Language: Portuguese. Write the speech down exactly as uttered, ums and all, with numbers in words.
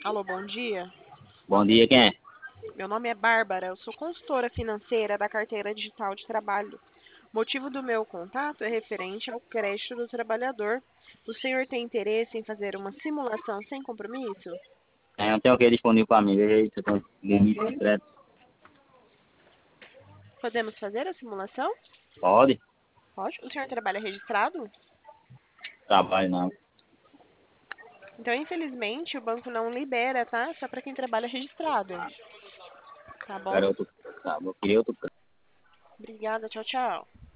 Alô, bom dia. Bom dia, quem é? Meu nome é Bárbara, eu sou consultora financeira da carteira digital de trabalho. O motivo do meu contato é referente ao crédito do trabalhador. O senhor tem interesse em fazer uma simulação sem compromisso? É, não tem o que disponível para mim. Veja aí se eu tenho limite de crédito. Podemos fazer a simulação? Pode? Pode. O senhor trabalha registrado? Trabalho não. Então, infelizmente, o banco não libera, tá? Só para quem trabalha registrado. Tá bom? Quero outro. Tá, eu queria outro. Obrigada, tchau, tchau.